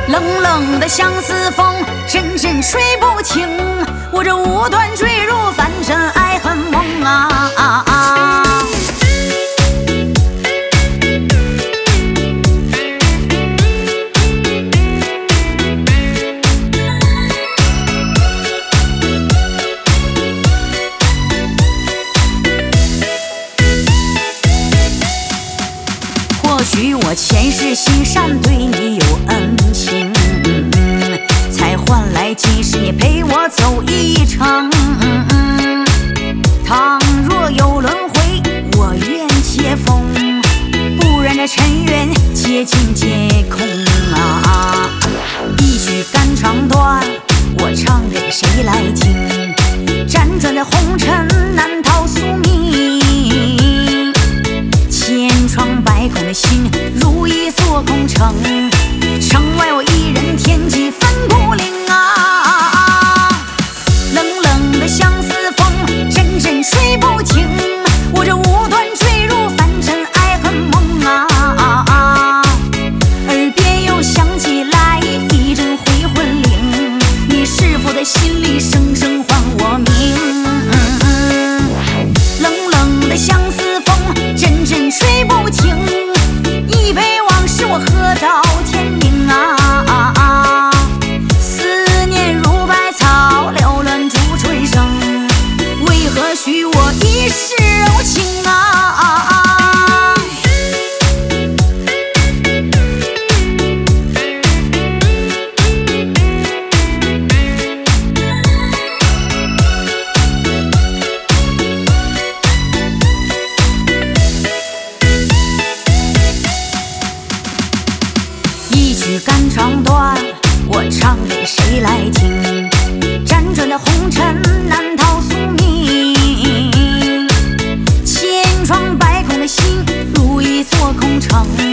冷冷的相思风，阵阵睡不清。我这无端坠入凡尘爱恨梦啊！或许我前世行善，对你有恩情，才换来今世你陪我走一程。倘若有轮回，我愿接风，不然这尘缘皆尽皆空啊！一曲肝肠断，我唱给谁来听？辗转的红尘，难逃宿命。千疮百孔的心，如一座空城，城外我一人，天际分孤零啊！冷冷的相思风，阵阵睡不清。我这无端坠入凡尘爱恨梦啊！耳边又响起来一阵回魂铃，你是否在心里声声唤我名？冷冷的相思风，阵阵睡不清，一杯往事我喝到天明啊！思念如百草，缭乱逐春生，为何许我一世柔情啊？一曲肝肠断，我唱给谁来听？辗转的红尘，难逃宿命。千疮百孔的心，如一座空城。